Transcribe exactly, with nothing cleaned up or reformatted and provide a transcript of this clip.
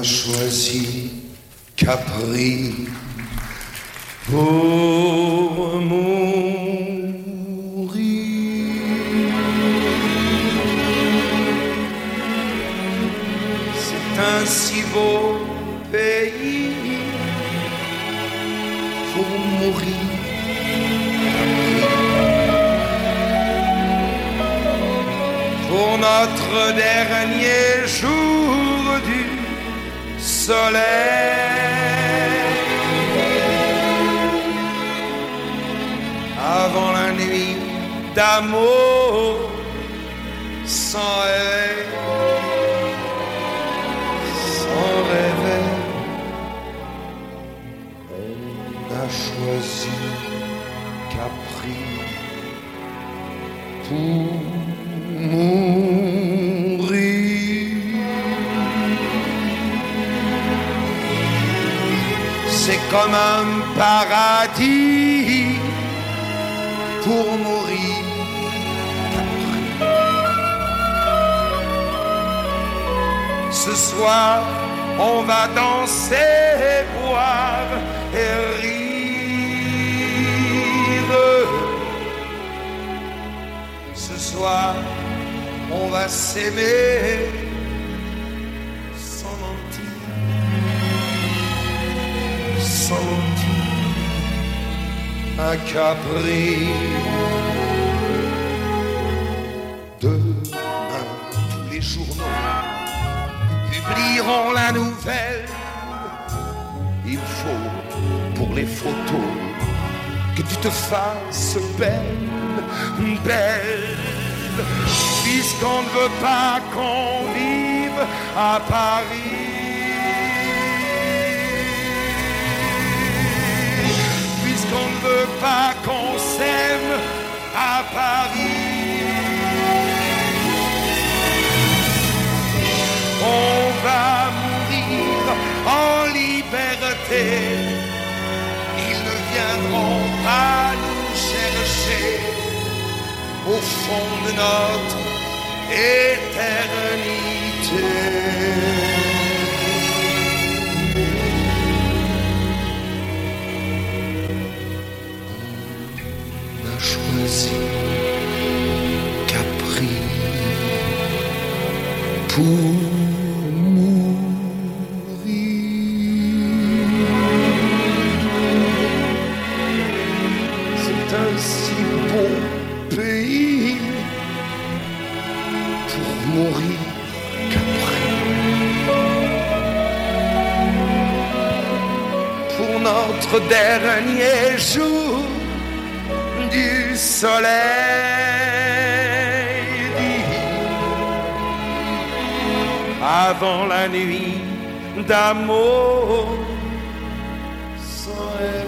a choisi Capri pour mourir. C'est un si beau pays pour mourir. Pour notre dernier jour du soleil, avant la nuit d'amour sans réveil, sans réveil, on a choisi Capri pour mourir. C'est comme un paradis pour mourir. Ce soir, on va danser, boire et rire. Ce soir, on va s'aimer sans mentir, sans mentir, à Capri. Demain, tous les journaux publieront la nouvelle. Il faut, pour les photos, que tu te fasses belle, belle. Puisqu'on ne veut pas qu'on vive à Paris, puisqu'on ne veut pas qu'on s'aime à Paris, on va mourir en liberté. Ils ne viendront pas nous chercher au fond de notre éternité. On a choisi Capri pour mourir. C'est un si beau pays pour mourir Capri. Pour notre dernier jour du soleil, avant la nuit d'amour sans